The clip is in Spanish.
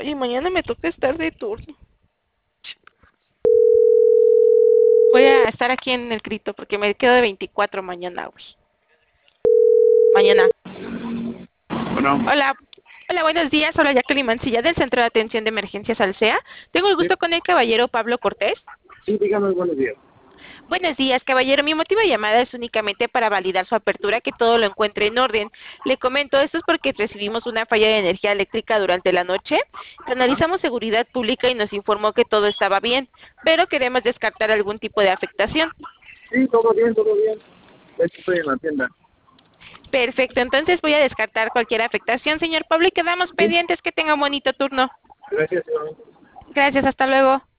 y mañana me toca estar de turno. Voy a estar aquí en el Crito porque me quedo de 24 mañana, güey. Mañana. Bueno, Hola. Hola, buenos días. Hola, Jacqueline Mancilla del Centro de Atención de Emergencias Alsea. Tengo el sí, gusto con el caballero Pablo Cortés. sí, dígame, buenos días. Buenos días, caballero. Mi motivo de llamada es únicamente para validar su apertura, que todo lo encuentre en orden. Le comento, esto es porque recibimos una falla de energía eléctrica durante la noche. Ajá. Analizamos seguridad pública y nos informó que todo estaba bien, pero queremos descartar algún tipo de afectación. Sí, todo bien, todo bien. De hecho, estoy en la tienda. Perfecto, entonces voy a descartar cualquier afectación, señor Pablo, y quedamos Sí, pendientes. Que tenga un bonito turno. gracias, señor. Gracias, hasta luego.